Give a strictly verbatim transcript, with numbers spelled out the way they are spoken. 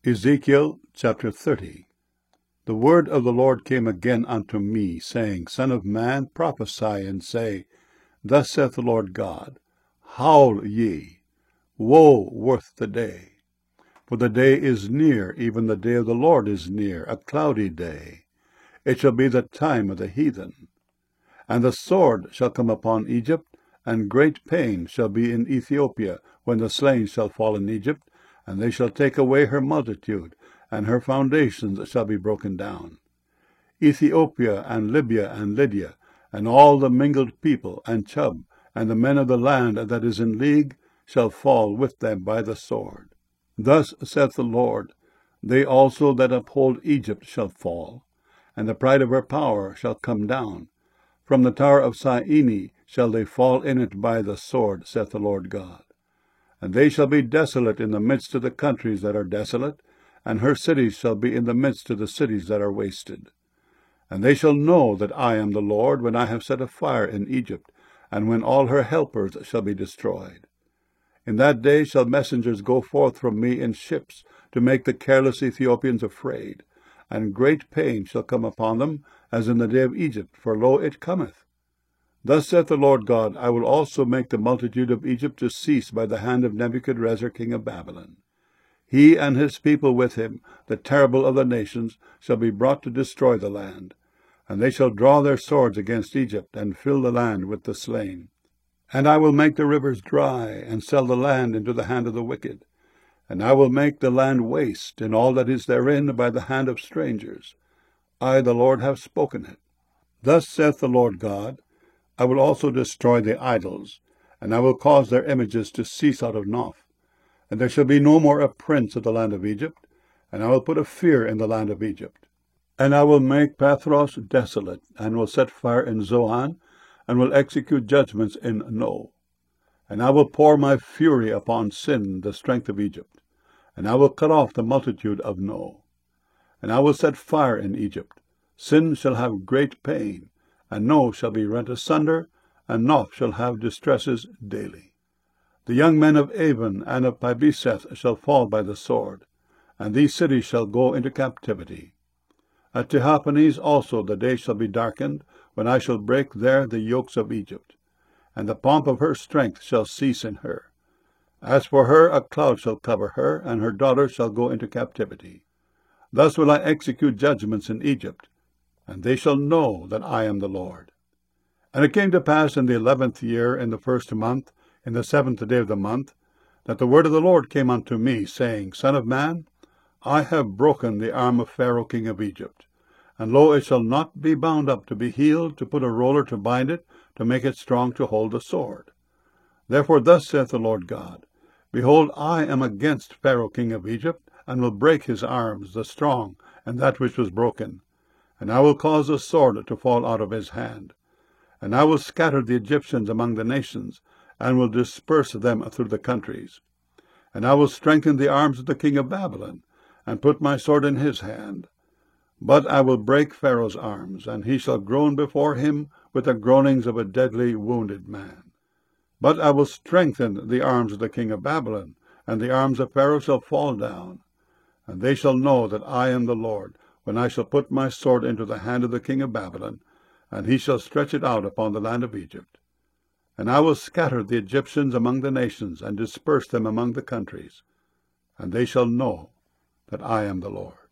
Ezekiel chapter thirty. The word of the Lord came again unto me, saying, Son of man, prophesy, and say, Thus saith the Lord God, Howl ye, woe worth the day! For the day is near, even the day of the Lord is near, a cloudy day. It shall be the time of the heathen. And the sword shall come upon Egypt, and great pain shall be in Ethiopia, when the slain shall fall in Egypt, and they shall take away her multitude, and her foundations shall be broken down. Ethiopia and Libya and Lydia, and all the mingled people, and Chub, and the men of the land that is in league, shall fall with them by the sword. Thus saith the Lord, They also that uphold Egypt shall fall, and the pride of her power shall come down. From the tower of Syene shall they fall in it by the sword, saith the Lord God. And they shall be desolate in the midst of the countries that are desolate, and her cities shall be in the midst of the cities that are wasted. And they shall know that I am the Lord, when I have set a fire in Egypt, and when all her helpers shall be destroyed. In that day shall messengers go forth from me in ships, to make the careless Ethiopians afraid, and great pain shall come upon them, as in the day of Egypt, for lo, it cometh. Thus saith the Lord God, I will also make the multitude of Egypt to cease by the hand of Nebuchadrezzar king of Babylon. He and his people with him, the terrible of the nations, shall be brought to destroy the land. And they shall draw their swords against Egypt, and fill the land with the slain. And I will make the rivers dry, and sell the land into the hand of the wicked. And I will make the land waste, and all that is therein, by the hand of strangers. I, the Lord, have spoken it. Thus saith the Lord God, I will also destroy the idols, and I will cause their images to cease out of Noph. And there shall be no more a prince of the land of Egypt, and I will put a fear in the land of Egypt. And I will make Pathros desolate, and will set fire in Zoan, and will execute judgments in No. And I will pour my fury upon Sin, the strength of Egypt, and I will cut off the multitude of No. And I will set fire in Egypt. Sin shall have great pain, and No shall be rent asunder, and Noph shall have distresses daily. The young men of Avon and of Pibeseth shall fall by the sword, and these cities shall go into captivity. At Tehaphanes also the day shall be darkened, when I shall break there the yokes of Egypt, and the pomp of her strength shall cease in her. As for her, a cloud shall cover her, and her daughters shall go into captivity. Thus will I execute judgments in Egypt, and they shall know that I am the Lord. And it came to pass in the eleventh year, in the first month, in the seventh day of the month, that the word of the Lord came unto me, saying, Son of man, I have broken the arm of Pharaoh king of Egypt, and lo, it shall not be bound up to be healed, to put a roller to bind it, to make it strong to hold the sword. Therefore thus saith the Lord God, Behold, I am against Pharaoh king of Egypt, and will break his arms, the strong, and that which was broken. And I will cause the sword to fall out of his hand. And I will scatter the Egyptians among the nations, and will disperse them through the countries. And I will strengthen the arms of the king of Babylon, and put my sword in his hand. But I will break Pharaoh's arms, and he shall groan before him with the groanings of a deadly wounded man. But I will strengthen the arms of the king of Babylon, and the arms of Pharaoh shall fall down. And they shall know that I am the Lord, when I shall put my sword into the hand of the king of Babylon, and he shall stretch it out upon the land of Egypt. And I will scatter the Egyptians among the nations, and disperse them among the countries. And they shall know that I am the Lord.